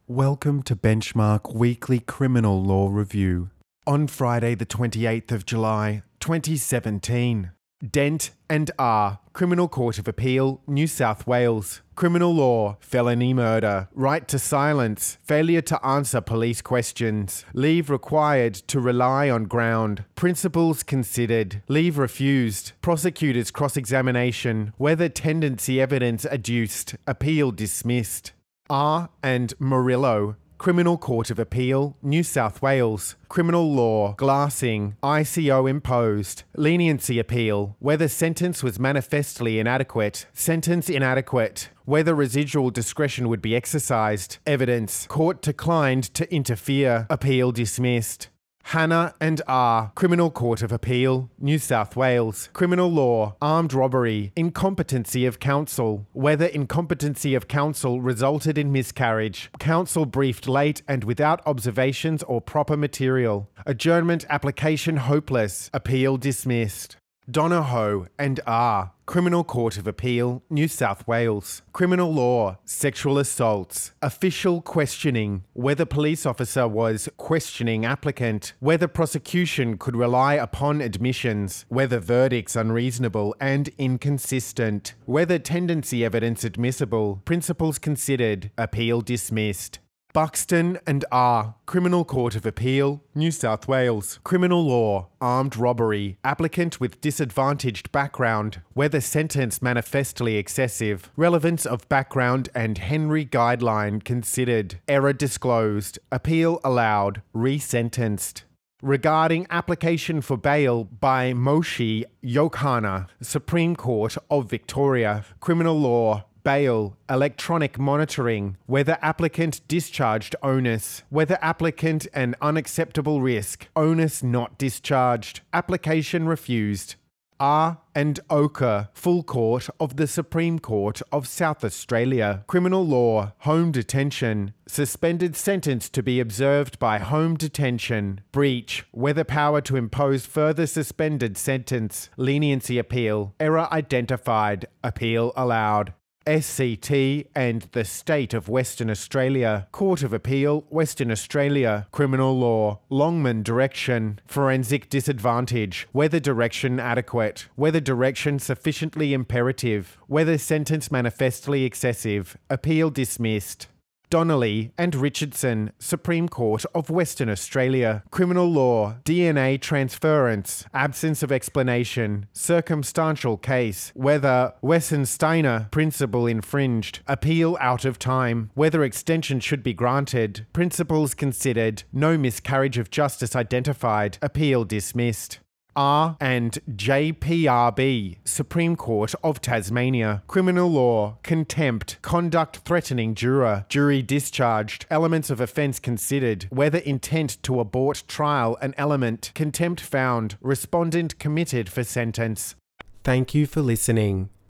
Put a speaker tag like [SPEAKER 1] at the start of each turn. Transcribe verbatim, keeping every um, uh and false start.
[SPEAKER 1] Welcome to Benchmark Weekly Criminal Law Review. On Friday the twenty-eighth of July, twenty seventeen. Dent and R, Criminal Court of Appeal, New South Wales. Criminal law, felony murder, right to silence, failure to answer police questions, leave required to rely on ground, principles considered, leave refused, prosecutor's cross-examination, whether tendency evidence adduced, appeal dismissed. R and Murillo, Criminal Court of Appeal, New South Wales. Criminal law, glassing, I C O imposed, leniency appeal, whether sentence was manifestly inadequate, sentence inadequate, whether residual discretion would be exercised, evidence, court declined to interfere, appeal dismissed. Hannah and R, Criminal Court of Appeal, New South Wales. Criminal law, armed robbery, incompetency of counsel, whether incompetency of counsel resulted in miscarriage, counsel briefed late and without observations or proper material, adjournment application hopeless, appeal dismissed. Donohoe and R, Criminal Court of Appeal, New South Wales. Criminal law, sexual assaults, official questioning, whether police officer was questioning applicant, whether prosecution could rely upon admissions, whether verdicts unreasonable and inconsistent, whether tendency evidence admissible, principles considered, appeal dismissed. Buxton and R, Criminal Court of Appeal, New South Wales. Criminal law, armed robbery, applicant with disadvantaged background, whether sentence manifestly excessive, relevance of background and Henry guideline considered, error disclosed, appeal allowed, resentenced. Regarding application for bail by Moshe Yokhana, Supreme Court of Victoria. Criminal law, bail, electronic monitoring, whether applicant discharged onus, whether applicant an unacceptable risk, onus not discharged, application refused. R and Oka, Full Court of the Supreme Court of South Australia. Criminal law, home detention, suspended sentence to be observed by home detention, breach, whether power to impose further suspended sentence, leniency appeal, error identified, appeal allowed. S C T and the State of Western Australia. Court of Appeal, Western Australia. Criminal law, Longman direction, forensic disadvantage, whether direction adequate, whether direction sufficiently imperative, whether sentence manifestly excessive, appeal dismissed. Donnelly and Richardson, Supreme Court of Western Australia. Criminal law, D N A transference, absence of explanation, circumstantial case, whether Wessensteiner principle infringed, appeal out of time, whether extension should be granted, principles considered, no miscarriage of justice identified, appeal dismissed. R and J P R B, Supreme Court of Tasmania. Criminal law, contempt, conduct threatening juror, jury discharged, elements of offence considered, whether intent to abort trial an element, contempt found, respondent committed for sentence. Thank you for listening.